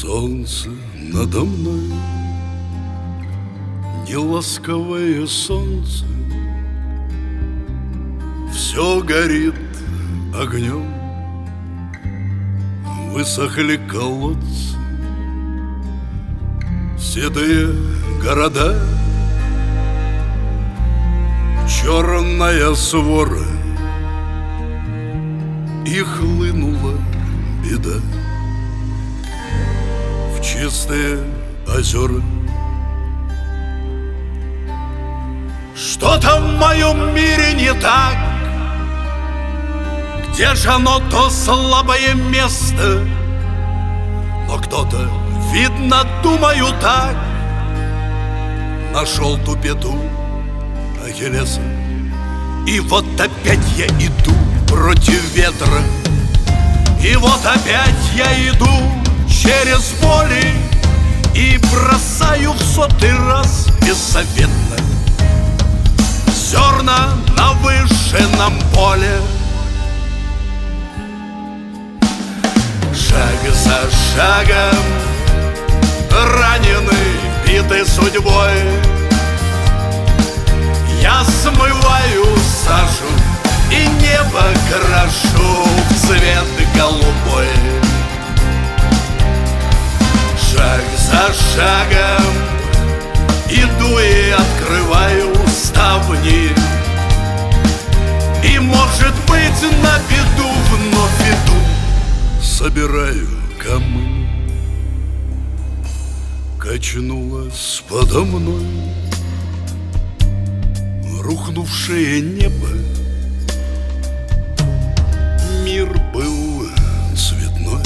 Солнце надо мной, неласковое солнце, все горит огнем, высохли колодцы, седые города, черная свора, и хлынула беда в чистые озера. Что-то в моем мире не так. Где же оно, то слабое место? Но кто-то, видно, думаю так, нашел ту пету Ахиллеса. И вот опять я иду против ветра, и вот опять я иду через поле и бросаю в сотый раз беззаветно зерна на выжженном поле. Шаг за шагом, раненый, битый судьбой, я смываю сажу и небо крашу в цвет голубой. Шаг за шагом иду и открываю ставни, и, может быть, на беду вновь иду, собираю камни. Качнулось подо мной рухнувшее небо. Мир был цветной,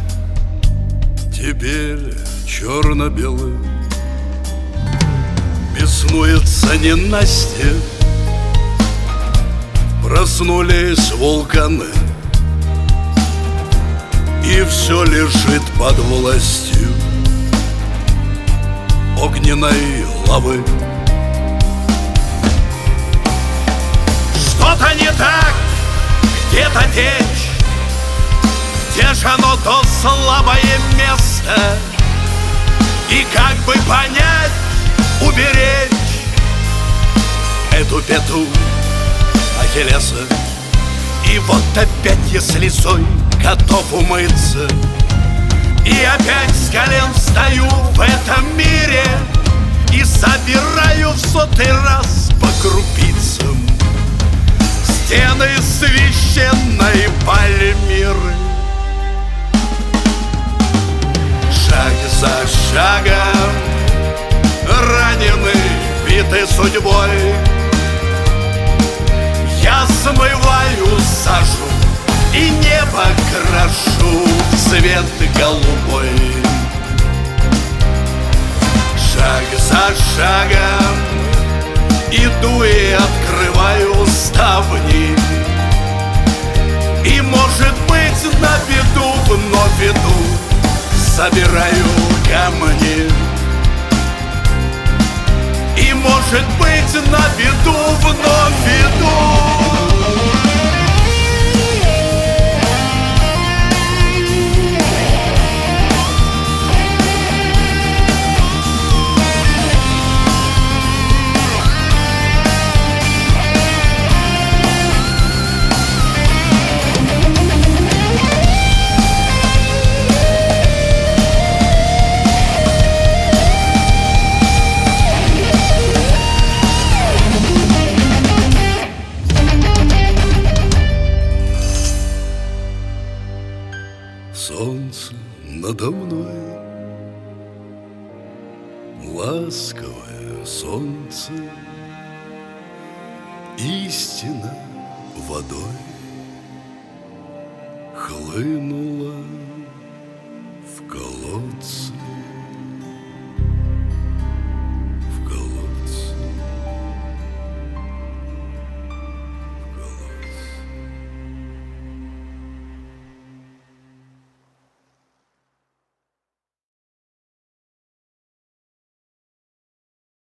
теперь черно-белый. Беснуется ненастье, проснулись вулканы, и все лежит под властью огненной лавы. Что-то не так, где-то течь, где же оно, то слабое место? И как бы понять, уберечь эту пету Ахиллеса. И вот опять я слезой готов умыться, и опять с колен встаю в этом мире и собираю в сотый раз по крупицам стены священной Пальмиры. Шаг за шагом, раненый, битый судьбой, я смываю сажу и небо крашу в цвет голубой. Шаг за шагом иду и открываю ставни, и, может быть, на беду вновь иду, собираю камни. И, может быть, на беду вновь иду. Солнце надо мной, ласковое солнце, истина водой хлынула в колодцы.